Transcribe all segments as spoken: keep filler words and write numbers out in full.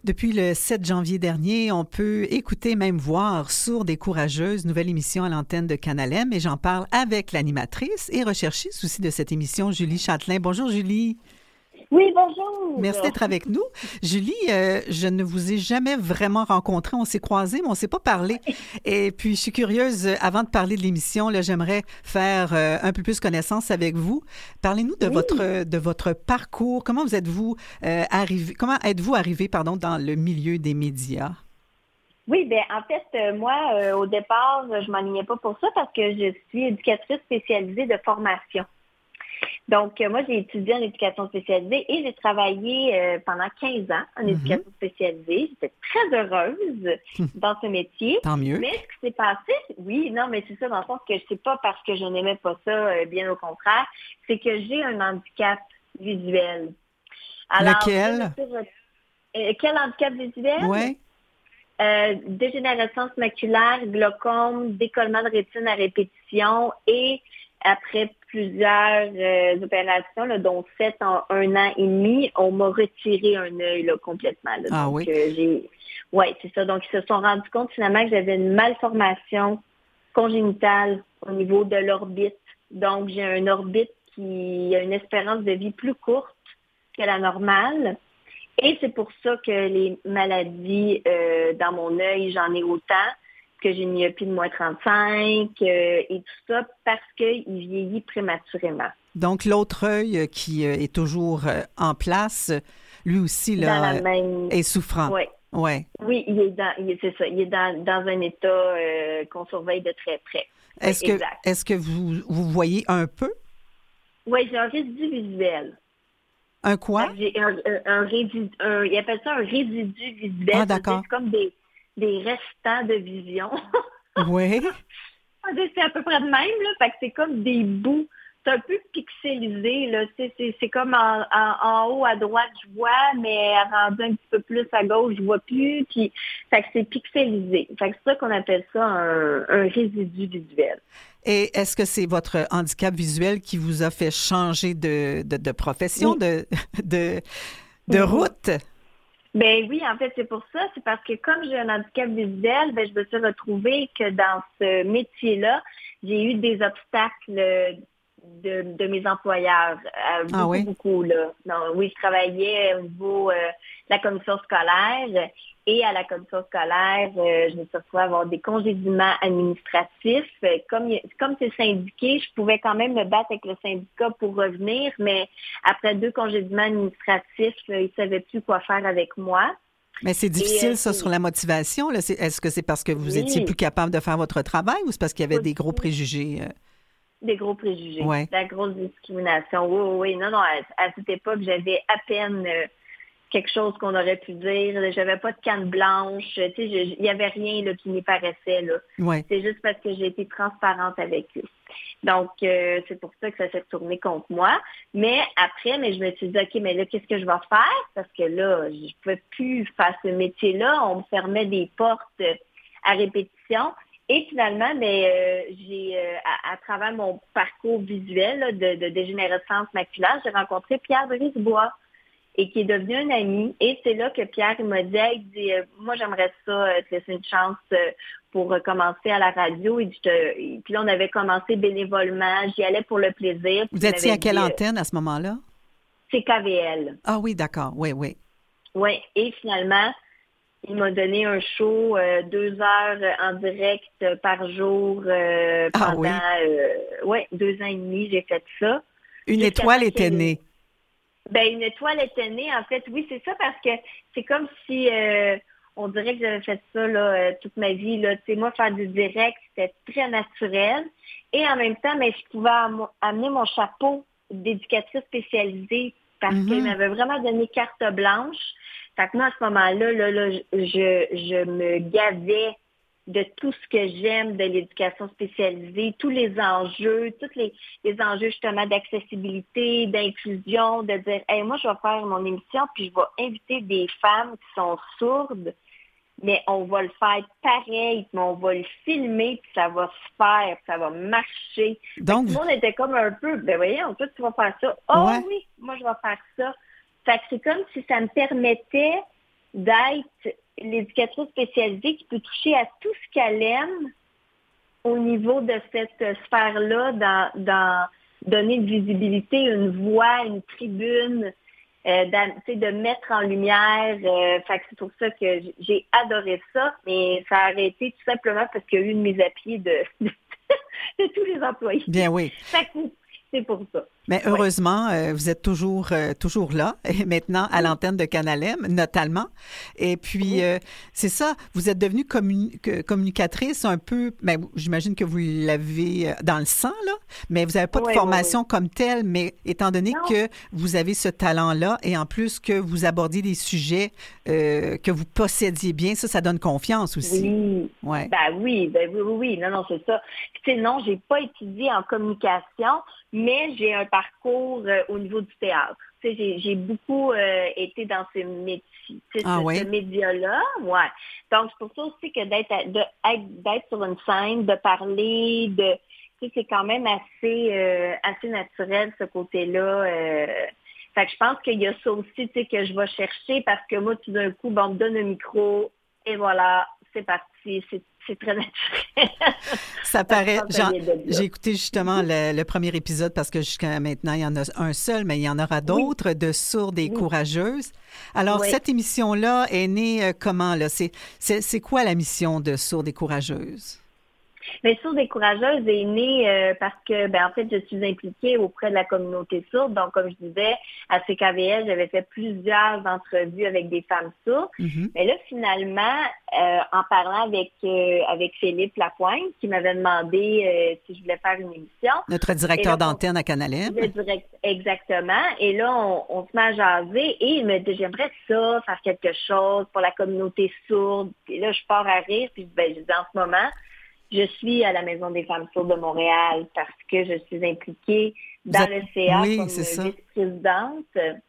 Depuis le sept janvier dernier, on peut écouter, même voir Sourde et courageuse, nouvelle émission à l'antenne de Canal M, et j'en parle avec l'animatrice et recherchiste aussi de cette émission, Julie Châtelain. Bonjour Julie. Oui, bonjour. Merci d'être avec nous. Julie, euh, je ne vous ai jamais vraiment rencontré. On s'est croisés, mais on ne s'est pas parlé. Et puis, je suis curieuse, avant de parler de l'émission, là, j'aimerais faire euh, un peu plus connaissance avec vous. Parlez-nous de, Oui. votre, de votre parcours. Comment vous êtes-vous euh, arrivé, comment êtes-vous arrivé, pardon, dans le milieu des médias? Oui, bien, en fait, euh, moi, euh, au départ, je m'enlignais pas pour ça parce que je suis éducatrice spécialisée de formation. Donc, euh, moi, j'ai étudié en éducation spécialisée et j'ai travaillé euh, pendant quinze ans en Mm-hmm. éducation spécialisée. J'étais très heureuse dans ce métier. Tant mieux. Mais ce qui s'est passé, oui, non, mais c'est ça, dans le sens que c'est pas parce que je n'aimais pas ça, euh, bien au contraire, c'est que j'ai un handicap visuel. Alors, Lequel? je me suis re- euh, quel handicap visuel? Oui. Euh, dégénérescence maculaire, glaucome, décollement de rétine à répétition et après plusieurs euh, opérations, là, dont sept en un an et demi, on m'a retiré un œil là, complètement. Là. Ah Donc, oui? euh, j'ai... Ouais, c'est ça. Donc, ils se sont rendus compte finalement que j'avais une malformation congénitale au niveau de l'orbite. Donc, j'ai une orbite qui a une espérance de vie plus courte que la normale. Et c'est pour ça que les maladies euh, dans mon œil, j'en ai autant, que j'ai une myopie de moins trente-cinq euh, et tout ça parce qu'il vieillit prématurément. Donc, l'autre œil qui euh, est toujours euh, en place, lui aussi, là, Dans la même... est souffrant. Oui. Ouais. Oui, il est dans, il est, c'est ça, il est dans, dans un état euh, qu'on surveille de très près. Est-ce Oui, que, exact. est-ce que vous, vous voyez un peu? Oui, j'ai un résidu visuel. Un quoi? J'ai un, un, un résidu, un, ils appellent ça un résidu visuel. Ah, d'accord. C'est comme des, des restants de vision. Oui. C'est à peu près de même, là. Fait que c'est comme des bouts. C'est un peu pixelisé, là. C'est, c'est, c'est comme en, en, en haut à droite, je vois, mais rendu un petit peu plus à gauche, je vois plus. Puis, fait que c'est pixelisé. Fait que c'est ça qu'on appelle ça un, un résidu visuel. Et est-ce que c'est votre handicap visuel qui vous a fait changer de, de, de profession, Oui. de, de, de route? Ben oui, en fait, c'est pour ça. C'est parce que comme j'ai un handicap visuel, ben, je me suis retrouvée que dans ce métier-là, j'ai eu des obstacles de, de mes employeurs. Euh, beaucoup, Ah oui? beaucoup, là. Donc, oui, je travaillais au niveau euh, de la commission scolaire et à la commission scolaire, euh, je me suis retrouvée à avoir des congédiements administratifs. Comme, comme c'est syndiqué, je pouvais quand même me battre avec le syndicat pour revenir, mais après deux congédiements administratifs, euh, ils ne savaient plus quoi faire avec moi. Mais c'est difficile, Et, euh, ça, sur la motivation. Là. C'est, est-ce que c'est parce que vous oui. étiez plus capable de faire votre travail ou c'est parce qu'il y avait Pas des du gros tout. préjugés? euh? Des gros préjugés. Ouais. La grosse discrimination. Oui, oui, oui. Non, non, à, à cette époque, j'avais à peine euh, quelque chose qu'on aurait pu dire. J'avais pas de canne blanche. Tu sais, il y avait rien là, qui m'y paraissait. Là. Ouais. C'est juste parce que j'ai été transparente avec eux. Donc, euh, c'est pour ça que ça s'est retourné contre moi. Mais après, mais je me suis dit, OK, mais là, qu'est-ce que je vais faire? Parce que là, je pouvais plus faire ce métier-là. On me fermait des portes à répétition. Et finalement, ben, euh, j'ai, euh, à, à travers mon parcours visuel là, de, de dégénérescence maculaire, j'ai rencontré Pierre Brisebois et qui est devenu un ami. Et c'est là que Pierre il m'a dit, hey, il dit, euh, moi j'aimerais ça euh, te laisser une chance euh, pour euh, commencer à la radio. Et, je te... et puis là, on avait commencé bénévolement. J'y allais pour le plaisir. Vous étiez à quelle dit, antenne à ce moment-là? C'est K V L. Ah oui, d'accord. Oui, oui. Oui. Et finalement, il m'a donné un show euh, deux heures en direct euh, par jour euh, Ah pendant oui. euh, ouais, deux ans et demi, j'ai fait ça. Une Jusqu'à étoile temps était que- née. Ben, une étoile était née, en fait, oui, c'est ça, parce que c'est comme si euh, on dirait que j'avais fait ça là, euh, toute ma vie. Là. Tu sais, moi, faire du direct, c'était très naturel. Et en même temps, mais je pouvais am- amener mon chapeau d'éducatrice spécialisée parce Mhm. qu'elle m'avait vraiment donné carte blanche. Fait que moi, à ce moment-là, là, là, je, je me gavais de tout ce que j'aime de l'éducation spécialisée, tous les enjeux, tous les, les enjeux justement d'accessibilité, d'inclusion, de dire, hey, moi, je vais faire mon émission, puis je vais inviter des femmes qui sont sourdes, mais on va le faire pareil, puis on va le filmer, puis ça va se faire, puis ça va marcher. Donc, tout le monde était comme un peu, ben voyons, toi, tu vas faire ça. Oh ouais. oui, moi, je vais faire ça. Fait que c'est comme si ça me permettait d'être l'éducatrice spécialisée qui peut toucher à tout ce qu'elle aime au niveau de cette sphère-là, dans, dans donner une visibilité, une voix, une tribune, euh, de mettre en lumière. Euh, fait que c'est pour ça que j'ai adoré ça, mais ça a arrêté tout simplement parce qu'il y a eu une mise à pied de, de, de tous les employés. Bien oui. Fait que c'est pour ça. Mais heureusement, ouais. euh, vous êtes toujours euh, toujours là, et maintenant à oui. l'antenne de Canal M, notamment. Et puis, oui. euh, c'est ça, vous êtes devenue communi- communicatrice un peu, ben, j'imagine que vous l'avez dans le sang, là, mais vous n'avez pas oui, de formation oui, oui. comme telle, mais étant donné non. que vous avez ce talent-là, et en plus que vous abordiez des sujets euh, que vous possédiez bien, ça, ça donne confiance aussi. Oui, ouais. ben oui, ben oui, oui, oui, non, non, c'est ça. Tu sais, non, j'ai pas étudié en communication, mais j'ai un parcours euh, au niveau du théâtre. Tu sais, j'ai, j'ai beaucoup euh, été dans ce métier, ah, ce, oui? ce média-là. Ouais. Donc, c'est pour ça aussi que d'être, à, de, être, d'être sur une scène, de parler, de, tu sais, c'est quand même assez, euh, assez naturel, ce côté-là. Euh, fait que je pense qu'il y a ça aussi, tu sais, que je vais chercher parce que moi, tout d'un coup, bon, on me donne un micro et voilà, c'est parti, c'est c'est très naturel. Ça paraît. Genre, j'ai écouté justement le, le premier épisode parce que jusqu'à maintenant, il y en a un seul, mais il y en aura d'autres, oui. de Sourdes et oui. courageuses. Alors, oui. cette émission-là est née euh, comment, là? C'est, c'est, c'est quoi la mission de Sourdes et courageuses? Mais Sourdes et courageuses est née euh, parce que, ben en fait, je suis impliquée auprès de la communauté sourde. Donc, comme je disais, à C K V L, j'avais fait plusieurs entrevues avec des femmes sourdes. Mm-hmm. Mais là, finalement, euh, en parlant avec euh, avec Philippe Lapointe, qui m'avait demandé euh, si je voulais faire une émission. Notre directeur là, d'antenne on, à Canal M. Le direct, exactement. Et là, on, on se met à jaser et il me dit, j'aimerais ça, faire quelque chose pour la communauté sourde. Et là, je pars à rire, puis ben, je dis, en ce moment, je suis à la Maison des femmes sourdes de Montréal parce que je suis impliquée dans êtes... le C A oui, comme vice-présidente.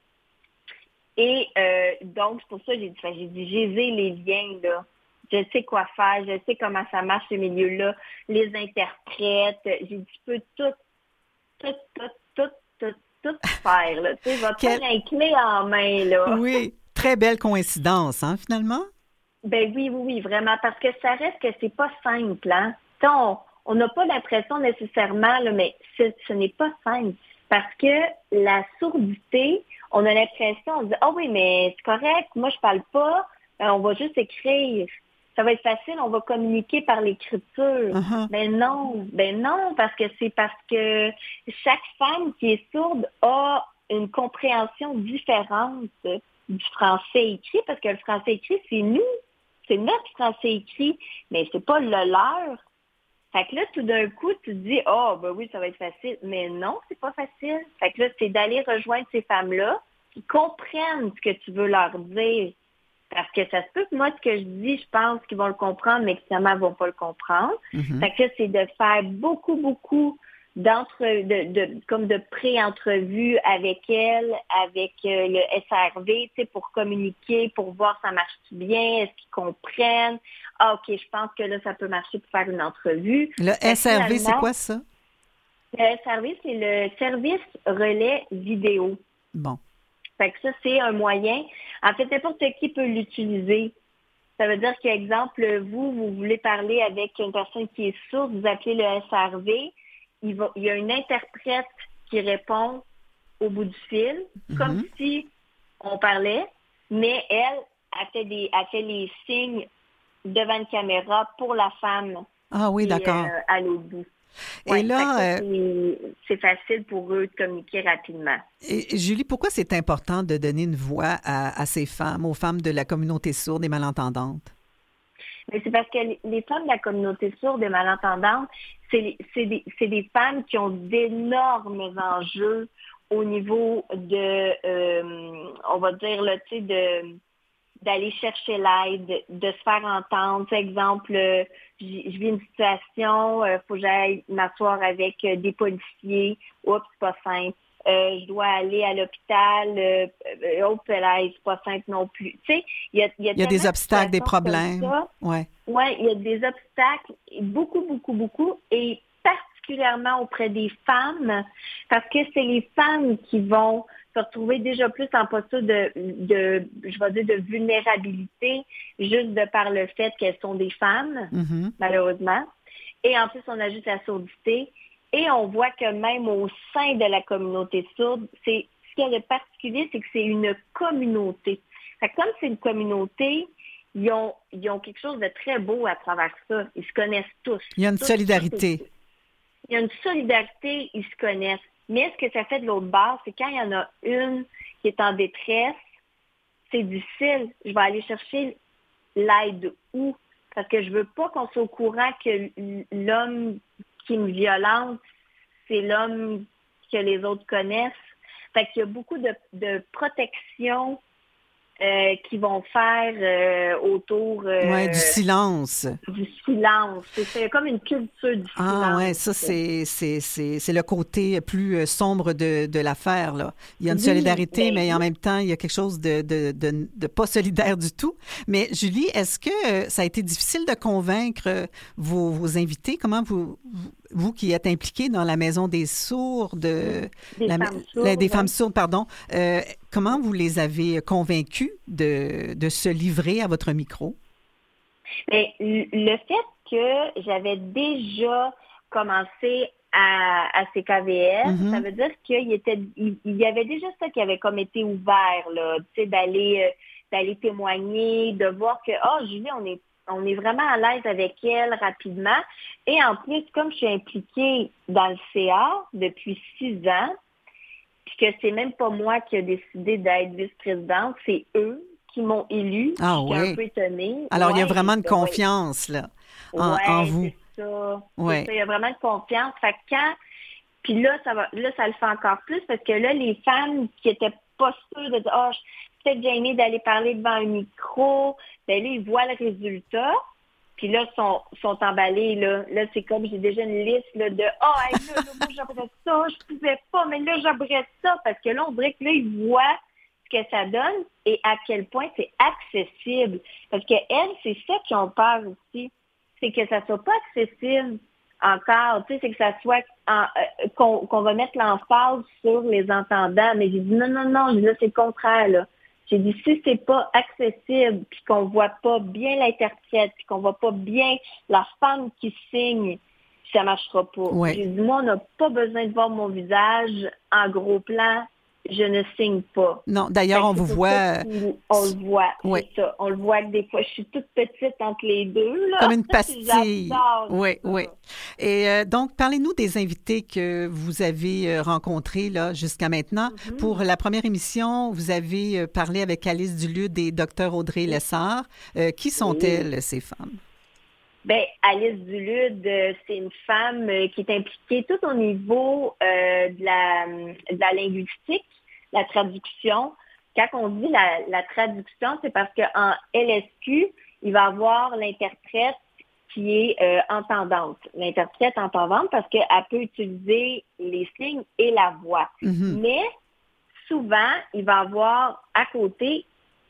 Et euh, donc, c'est pour ça que j'ai dit, j'ai dit, j'ai les liens, là. Je sais quoi faire, je sais comment ça marche, ce milieu-là, les interprètes. J'ai dit, je peux tout, tout, tout, tout, tout, tout faire, là. Tu sais, je vais Quel... faire un clé en main, là. Oui, très belle coïncidence, hein, finalement? Ben oui, oui, oui, vraiment, parce que ça reste que c'est pas simple, hein. On n'a pas l'impression nécessairement, là, mais ce, ce n'est pas simple. Parce que la sourdité, on a l'impression, on dit, ah oh oui, mais c'est correct, moi je parle pas, on va juste écrire. Ça va être facile, on va communiquer par l'écriture. Uh-huh. Ben non, ben non, parce que c'est parce que chaque femme qui est sourde a une compréhension différente du français écrit, parce que le français écrit, c'est nous. C'est notre français écrit, mais c'est pas le leur. Fait que là, tout d'un coup, tu te dis, oh, ben oui, ça va être facile. Mais non, c'est pas facile. Fait que là, c'est d'aller rejoindre ces femmes-là qui comprennent ce que tu veux leur dire. Parce que ça se peut que moi, ce que je dis, je pense qu'ils vont le comprendre, mais que finalement, ils vont pas le comprendre. Mm-hmm. Fait que là, c'est de faire beaucoup, beaucoup d'entre, de, de, comme de pré-entrevues avec elle, avec euh, le S R V, tu sais, pour communiquer, pour voir ça marche bien, est-ce qu'ils comprennent. Ah, OK, je pense que là, ça peut marcher pour faire une entrevue. Le S R V, c'est quoi ça? Le S R V, c'est le service relais vidéo. Bon. Fait que ça, c'est un moyen. En fait, n'importe qui peut l'utiliser. Ça veut dire qu'exemple, vous, vous voulez parler avec une personne qui est sourde, vous appelez le S R V. Il, va, il y a une interprète qui répond au bout du fil, mm-hmm. comme si on parlait, mais elle a fait, des, a fait les signes devant une caméra pour la femme. Ah oui, qui, d'accord. Euh, à l'autre bout. Et ouais, là, ça, c'est, c'est facile pour eux de communiquer rapidement. Et Julie, pourquoi c'est important de donner une voix à, à ces femmes, aux femmes de la communauté sourde et malentendantes? Mais c'est parce que les femmes de la communauté sourde et malentendante, c'est, c'est, des, c'est des femmes qui ont d'énormes enjeux au niveau de, euh, on va dire, là, tu sais, de, d'aller chercher l'aide, de se faire entendre. Par exemple, euh, je vis une situation, il euh, faut que j'aille m'asseoir avec euh, des policiers. Oups, c'est pas simple. Euh, je dois aller à l'hôpital, euh, euh, oh, là, c'est pas simple non plus. Tu sais, il y a, y a, il y a des obstacles, des problèmes. Oui, ouais, il y a des obstacles, beaucoup, beaucoup, beaucoup, et particulièrement auprès des femmes, parce que c'est les femmes qui vont, se retrouver déjà plus en posture de, de, je vais dire, de vulnérabilité, juste de par le fait qu'elles sont des femmes, mm-hmm. malheureusement. Et en plus, on ajoute la surdité. Et on voit que même au sein de la communauté sourde, c'est ce qui est particulier, c'est que c'est une communauté. Fait que comme c'est une communauté, ils ont, ils ont quelque chose de très beau à travers ça. Ils se connaissent tous. Il y a une tous, solidarité. Tous, tous. Il y a une solidarité, ils se connaissent. Mais ce que ça fait de l'autre bord, c'est quand il y en a une qui est en détresse, c'est difficile. Je vais aller chercher l'aide où? Parce que je veux pas qu'on soit au courant que l'homme qui me violente, c'est l'homme que les autres connaissent. Fait qu'il y a beaucoup de, de protection euh, qui vont faire euh, autour... Euh, oui, du silence. Du silence. C'est, c'est comme une culture du ah, silence. Ah oui, ça, c'est, c'est, c'est, c'est le côté plus sombre de, de l'affaire, là. Il y a une oui, solidarité, ben, mais en même temps, il y a quelque chose de, de, de, de pas solidaire du tout. Mais Julie, est-ce que ça a été difficile de convaincre vos, vos invités? Comment vous... vous qui êtes impliquée dans la Maison des sourdes, des, la, femmes, sourdes, la, des ouais. femmes sourdes, pardon, euh, comment vous les avez convaincus de, de se livrer à votre micro? Bien, le fait que j'avais déjà commencé à, à C K V S, mm-hmm. ça veut dire qu'il était, il, il y avait déjà ça qui avait comme été ouvert, là, tu sais, d'aller, euh, d'aller témoigner, de voir que, oh, Julie, on est On est vraiment à l'aise avec elle rapidement. Et en plus, comme je suis impliquée dans le C A depuis six ans, puis que c'est même pas moi qui ai décidé d'être vice-présidente, c'est eux qui m'ont élue. Ah je suis oui. un peu étonnée. Alors, ouais, il y a vraiment une ça, confiance, ouais. là, en, ouais, en vous. C'est ça. Ouais. c'est ça. Il y a vraiment une confiance. Fait que quand... Puis là, ça va, là, ça le fait encore plus parce que là, les femmes qui étaient pas sûres de dire, oh, je suis peut-être gênée d'aller parler devant un micro, ben là, ils voient le résultat. Puis là, ils sont, sont emballés, là. Là, c'est comme, j'ai déjà une liste, là, de, ah, oh, hey, là, là, moi, j'aimerais ça, je pouvais pas, mais là, j'aimerais ça. Parce que là, on dirait que là, ils voient ce que ça donne et à quel point c'est accessible. Parce que elles, c'est ça qu'ils ont peur aussi. C'est que ça soit pas accessible encore, tu sais, c'est que ça soit, en, euh, qu'on, qu'on va mettre l'emphase sur les entendants. Mais j'ai dit, non, non, non, j'ai dit, là, c'est le contraire, là. J'ai dit, si c'est pas accessible, puis qu'on voit pas bien l'interprète, puis qu'on voit pas bien la femme qui signe, ça marchera pas. Ouais. J'ai dit, moi, on n'a pas besoin de voir mon visage en gros plan. Je ne signe pas. Non, d'ailleurs, on vous voit... On le voit, oui. c'est ça. On le voit que des fois, je suis toute petite entre les deux. Là. Comme une pastille. Oui, ça. oui. Et euh, donc, parlez-nous des invités que vous avez euh, rencontrés là, jusqu'à maintenant. Mm-hmm. Pour la première émission, vous avez euh, parlé avec Alice Dulude et Dr Audrey oui. Lessard. Euh, qui sont-elles, oui. ces femmes? Bien, Alice Dulude, euh, c'est une femme euh, qui est impliquée tout au niveau euh, de, la, de la linguistique, la traduction. Quand on dit la, la traduction, c'est parce qu'en L S Q, il va y avoir l'interprète qui est euh, entendante. L'interprète entendante parce qu'elle peut utiliser les signes et la voix. Mm-hmm. Mais souvent, il va y avoir à côté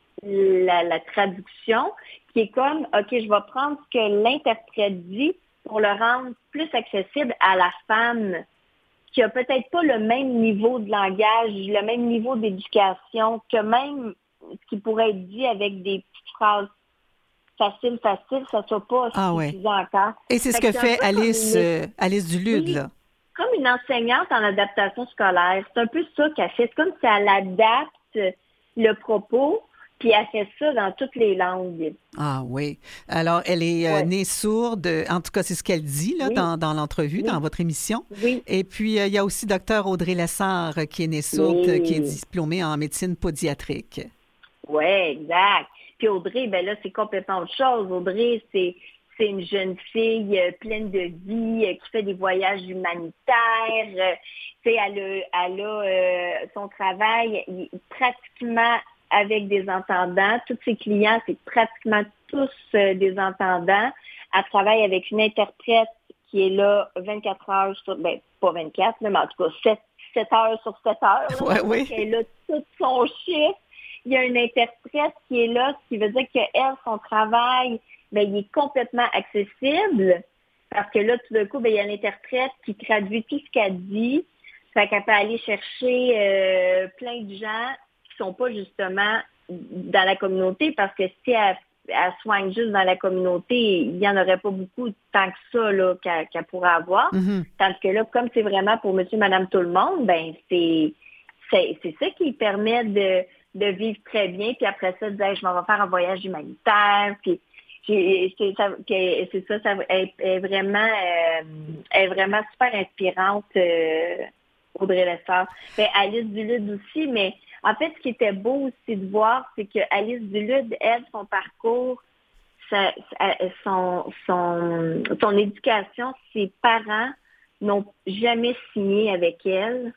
la, la traduction qui est comme, OK, je vais prendre ce que l'interprète dit pour le rendre plus accessible à la femme qui a peut-être pas le même niveau de langage, le même niveau d'éducation, que même ce qui pourrait être dit avec des petites phrases faciles, faciles, ça soit pas ah, suffisant ouais. encore. Et c'est ce que fait Alice, une... euh, Alice Dulude, oui, là. Comme une enseignante en adaptation scolaire. C'est un peu ça qu'elle fait. C'est comme si elle adapte le propos, puis elle fait ça dans toutes les langues. Ah oui. Alors, elle est euh, ouais. née sourde. En tout cas, c'est ce qu'elle dit là, oui. dans, dans l'entrevue, oui. dans votre émission. Oui. Et puis, euh, il y a aussi Dr Audrey Lessard, qui est née sourde, oui. qui est diplômée en médecine pédiatrique. Oui, exact. Puis Audrey, ben là, c'est complètement autre chose. Audrey, c'est, c'est une jeune fille euh, pleine de vie, euh, qui fait des voyages humanitaires. Euh, tu sais, elle a, elle a euh, son travail il, pratiquement avec des entendants. Tous ses clients, c'est pratiquement tous euh, des entendants. Elle travaille avec une interprète qui est là vingt-quatre heures sur, ben, pas vingt-quatre, mais en tout cas sept, sept heures sur sept heures. Là, ouais, oui. Elle a tout son chiffre. Il y a une interprète qui est là, ce qui veut dire qu'elle, son travail, ben, il est complètement accessible. Parce que là, tout d'un coup, ben, il y a l'interprète qui traduit tout ce qu'elle dit. Fait qu'elle peut aller chercher euh, plein de gens qui sont pas justement dans la communauté, parce que si elle, elle soigne juste dans la communauté, il y en aurait pas beaucoup tant que ça là, qu'elle, qu'elle pourrait avoir. Mm-hmm. Tandis que là, comme c'est vraiment pour monsieur, madame, tout le monde, ben c'est c'est, c'est ça qui permet de, de vivre très bien. Puis après ça, de dire, je m'en vais faire un voyage humanitaire. Puis j'ai, c'est, ça, c'est ça, ça elle est vraiment, euh, elle est vraiment super inspirante, euh, Audrey Lessard. Ben, Alice Dulude aussi, mais en fait, ce qui était beau aussi de voir, c'est que Alice Dulude, elle, son parcours, sa, son, son, son éducation, ses parents n'ont jamais signé avec elle.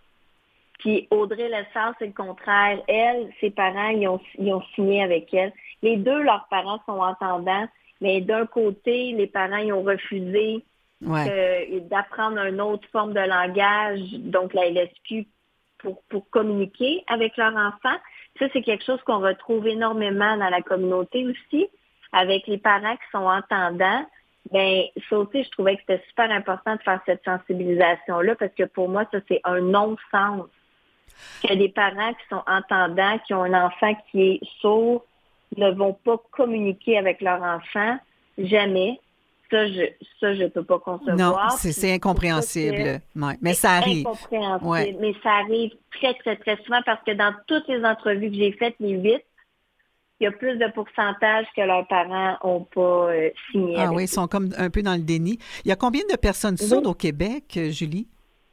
Puis Audrey Lessard, c'est le contraire. Elle, ses parents, ils ont, ils ont signé avec elle. Les deux, leurs parents sont entendants, mais d'un côté, les parents, ils ont refusé ouais. que, d'apprendre une autre forme de langage, donc la L S Q, pour, pour communiquer avec leur enfant. Ça, c'est quelque chose qu'on retrouve énormément dans la communauté aussi, avec les parents qui sont entendants. Ben, ça aussi, je trouvais que c'était super important de faire cette sensibilisation-là, parce que pour moi, ça, c'est un non-sens. Que des parents qui sont entendants, qui ont un enfant qui est sourd, ne vont pas communiquer avec leur enfant, jamais. Ça, je ça, je peux pas concevoir. Non, c'est, c'est incompréhensible. Ouais. Mais ça arrive. Incompréhensible. Ouais. Mais ça arrive très, très, très souvent, parce que dans toutes les entrevues que j'ai faites, les huit, il y a plus de pourcentage que leurs parents n'ont pas euh, signé. Ah avec oui, ils sont comme un peu dans le déni. Il y a combien de personnes sourdes oui. au Québec, Julie?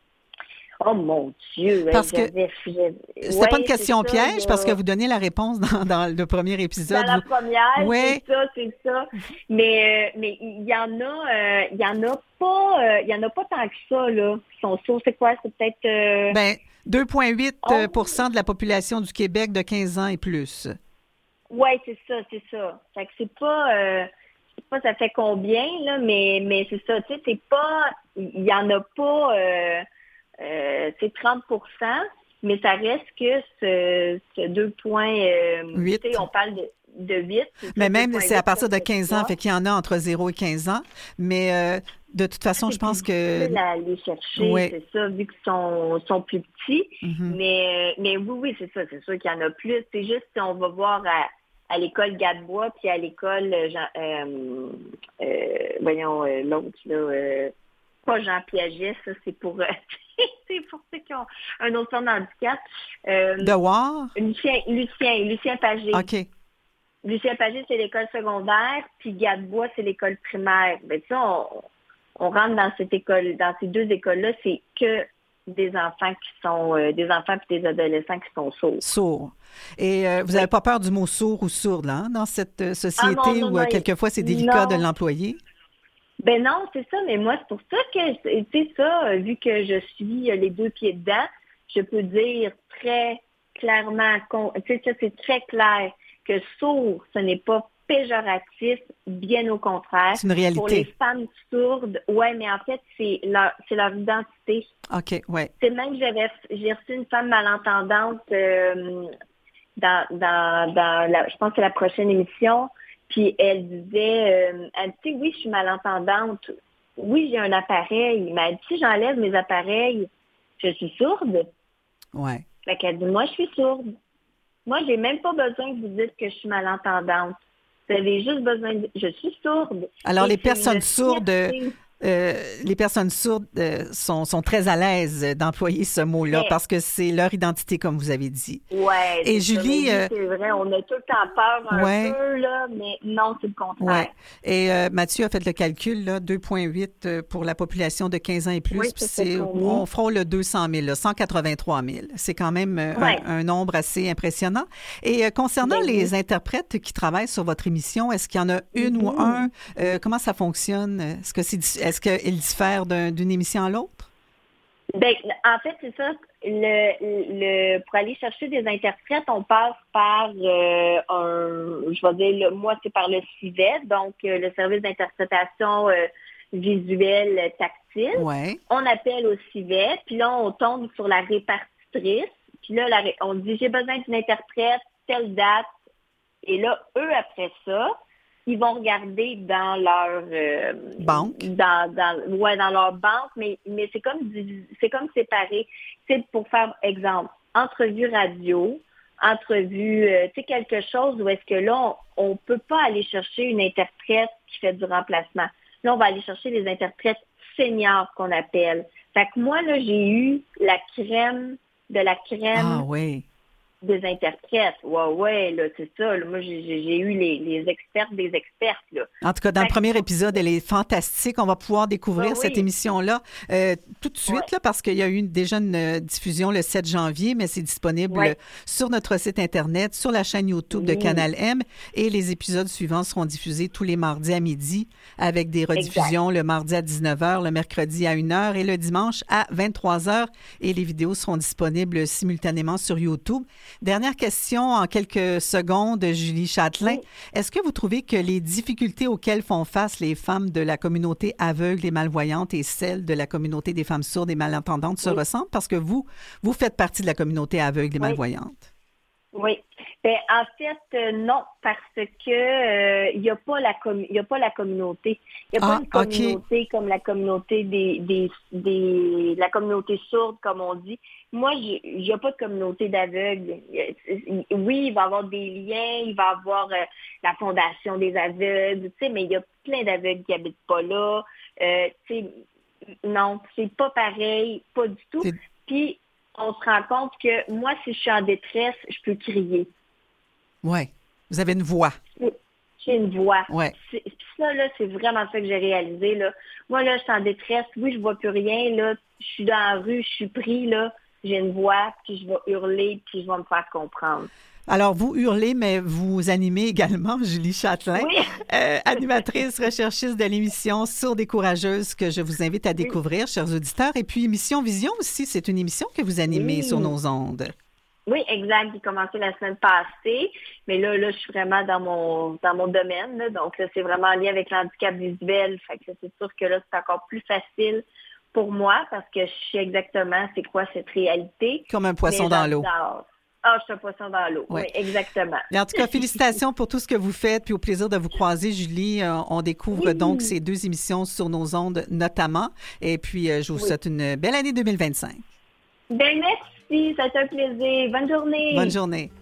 Oh mon Dieu! Parce que j'avais, j'avais... c'était ouais, pas une question ça, piège, a... parce que vous donnez la réponse dans, dans le premier épisode. Dans la vous... première, ouais. c'est ça, c'est ça. Mais euh, mais il y en a, euh, il y en a pas, euh, il y en a pas tant que ça là. Qui sont sourds, c'est quoi? C'est peut-être. Euh... Ben deux virgule huit pour cent oh. de la population du Québec de quinze ans et plus. Oui, c'est ça, c'est ça. Fait que c'est pas, euh, je sais pas ça fait combien, là, mais, mais c'est ça, tu sais, c'est pas, il y en a pas, euh, euh, c'est trente pour cent, mais ça reste que ce, ce deux virgule huit, tu sais, on parle de, de huit. Mais même, c'est à partir de quinze ans, fait qu'il y en a entre zéro et quinze ans, mais euh, de toute façon, c'est je pense que... aller chercher, ouais. c'est ça, vu qu'ils sont, sont plus petits, mm-hmm. mais, mais oui, oui, c'est ça, c'est sûr qu'il y en a plus, c'est juste, on va voir à à l'école Gadebois, puis à l'école, Jean, euh, euh, voyons, euh, l'autre, là, euh, pas Jean Piaget, ça, c'est pour, euh, c'est pour ceux qui ont un autre forme de handicap. Euh, Devoir? Lucien, Lucien, Lucien Pagé. OK. Lucien Pagé, c'est l'école secondaire, puis Gadebois, c'est l'école primaire. Ben, ça, on, on rentre dans cette école, dans ces deux écoles-là, c'est que des enfants qui sont, euh, des enfants puis des adolescents qui sont sourds. Sourds. Et euh, vous n'avez oui. pas peur du mot sourd ou sourde, là, hein, dans cette euh, société ah non, non, où euh, quelquefois c'est délicat non. de l'employer? Ben non, c'est ça, mais moi, c'est pour ça que, tu sais, ça, vu que je suis les deux pieds dedans, je peux dire très clairement, tu sais, ça, c'est très clair que sourd, ce n'est pas péjoratif, bien au contraire. C'est une réalité. Pour les femmes sourdes, ouais, mais en fait, c'est leur, c'est leur identité. OK, ouais. C'est même que j'avais, j'ai reçu une femme malentendante euh, dans, dans, dans la, je pense que c'est la prochaine émission, puis elle disait, euh, elle dit, oui, je suis malentendante, oui, j'ai un appareil, mais elle dit, si j'enlève mes appareils, je suis sourde. Ouais. Fait qu'elle dit, moi, je suis sourde. Moi, j'ai même pas besoin que vous dites que je suis malentendante. Vous avez juste besoin de... Je suis sourde. Alors, les personnes sourdes, euh, les personnes sourdes euh, sont, sont très à l'aise d'employer ce mot-là mais, parce que c'est leur identité, comme vous avez dit. Oui. Et Julie... Ça, euh, c'est vrai, on a tout le temps peur un ouais. peu, là, mais non, c'est le contraire. Ouais. Et euh, Mathieu a fait le calcul, là, deux virgule huit pour la population de quinze ans et plus. Oui, puis c'est, on frôle le deux cent mille, là, cent quatre-vingt-trois mille. C'est quand même euh, ouais. un, un nombre assez impressionnant. Et euh, concernant ben, les oui. interprètes qui travaillent sur votre émission, est-ce qu'il y en a une mm-hmm. ou un? Euh, comment ça fonctionne? Est-ce que c'est Est-ce qu'ils diffèrent d'un, d'une émission à l'autre? Ben, en fait, c'est ça. Le, le, pour aller chercher des interprètes, on passe par euh, un, je vais dire, le, moi, c'est par le C I V E T, donc euh, le service d'interprétation euh, visuelle tactile. Ouais. On appelle au C I V E T, puis là, on tombe sur la répartitrice, puis là, la, on dit, j'ai besoin d'une interprète, telle date, et là, eux, après ça, ils vont regarder dans leur euh, banque. Dans, dans, ouais, dans leur banque, mais, mais c'est comme c'est comme séparé. C'est pour faire exemple, entrevue radio, entrevue, euh, tu sais, quelque chose où est-ce que là, on ne peut pas aller chercher une interprète qui fait du remplacement. Là, on va aller chercher les interprètes seniors qu'on appelle. Fait que moi, là, j'ai eu la crème de la crème. Ah oui. Des interprètes. Ouais, ouais, là, c'est ça. Là. Moi, j'ai, j'ai eu les, les expertes des expertes, là. En tout cas, dans fait le premier épisode, elle est fantastique. On va pouvoir découvrir ah, oui. cette émission-là euh, tout de suite, ouais. là, parce qu'il y a eu déjà une euh, diffusion le sept janvier, mais c'est disponible ouais. sur notre site Internet, sur la chaîne YouTube de oui. Canal M, et les épisodes suivants seront diffusés tous les mardis à midi, avec des rediffusions exact. Le mardi à dix-neuf heures, le mercredi à une heure et le dimanche à vingt-trois heures. Et les vidéos seront disponibles simultanément sur YouTube. Dernière question en quelques secondes, Julie Châtelain. Oui. Est-ce que vous trouvez que les difficultés auxquelles font face les femmes de la communauté aveugle et malvoyante et celles de la communauté des femmes sourdes et malentendantes oui. se ressemblent? Parce que vous, vous faites partie de la communauté aveugle et oui. malvoyante. Oui. Bien, en fait, euh, non, parce que il euh, n'y a pas la com- y a pas la communauté. Il n'y a ah, pas une communauté okay. comme la communauté des, des, des la communauté sourde, comme on dit. Moi, il n'y a pas de communauté d'aveugles. Oui, il va y avoir des liens, il va y avoir euh, la Fondation des aveugles, tu sais, mais il y a plein d'aveugles qui n'habitent pas là. Euh, tu sais, non, c'est pas pareil, pas du tout. C'est... Puis, on se rend compte que moi, si je suis en détresse, je peux crier. Oui. Vous avez une voix. J'ai une voix. Ouais. C'est, ça, là, c'est vraiment ça que j'ai réalisé, là. Moi, là, je suis en détresse. Oui, je vois plus rien, là. Je suis dans la rue, je suis pris, là. J'ai une voix, puis je vais hurler, puis je vais me faire comprendre. Alors, vous hurlez, mais vous animez également, Julie Châtelain, oui. euh, animatrice, recherchiste de l'émission Sourdes et courageuses que je vous invite à découvrir, oui. chers auditeurs. Et puis, émission Vision aussi, c'est une émission que vous animez oui. sur nos ondes. Oui, exact. J'ai commencé la semaine passée, mais là, là, je suis vraiment dans mon dans mon domaine. Là. Donc, là, c'est vraiment en lien avec l'handicap visuel. Fait que c'est sûr que là, c'est encore plus facile pour moi parce que je sais exactement c'est quoi cette réalité. Comme un poisson dans l'eau. Ah, je suis un poisson dans l'eau. Oui, oui exactement. Et en tout cas, félicitations pour tout ce que vous faites, puis au plaisir de vous croiser, Julie. Euh, on découvre oui. donc ces deux émissions sur nos ondes notamment. Et puis, euh, je vous oui. souhaite une belle année deux mille vingt-cinq. Bien, merci. Ça a été un plaisir. Bonne journée. Bonne journée.